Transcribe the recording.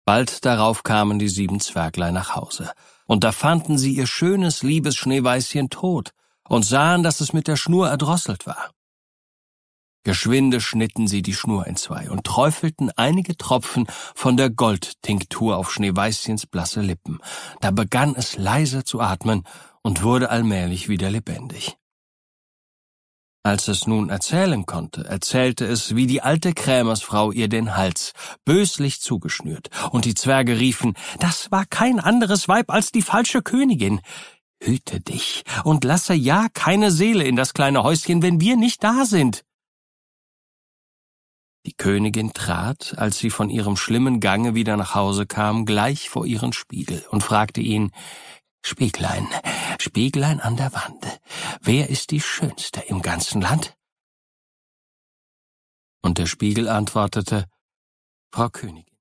Bald darauf kamen die 7 Zwerglein nach Hause, und da fanden sie ihr schönes, liebes Schneeweißchen tot und sahen, dass es mit der Schnur erdrosselt war. Geschwinde schnitten sie die Schnur entzwei und träufelten einige Tropfen von der Goldtinktur auf Schneeweißchens blasse Lippen. Da begann es leise zu atmen und wurde allmählich wieder lebendig. Als es nun erzählen konnte, erzählte es, wie die alte Krämersfrau ihr den Hals böslich zugeschnürt, und die Zwerge riefen, das war kein anderes Weib als die falsche Königin. Hüte dich und lasse ja keine Seele in das kleine Häuschen, wenn wir nicht da sind. Die Königin trat, als sie von ihrem schlimmen Gange wieder nach Hause kam, gleich vor ihren Spiegel und fragte ihn, »Spieglein, Spieglein an der Wand, wer ist die Schönste im ganzen Land?« Und der Spiegel antwortete, »Frau Königin,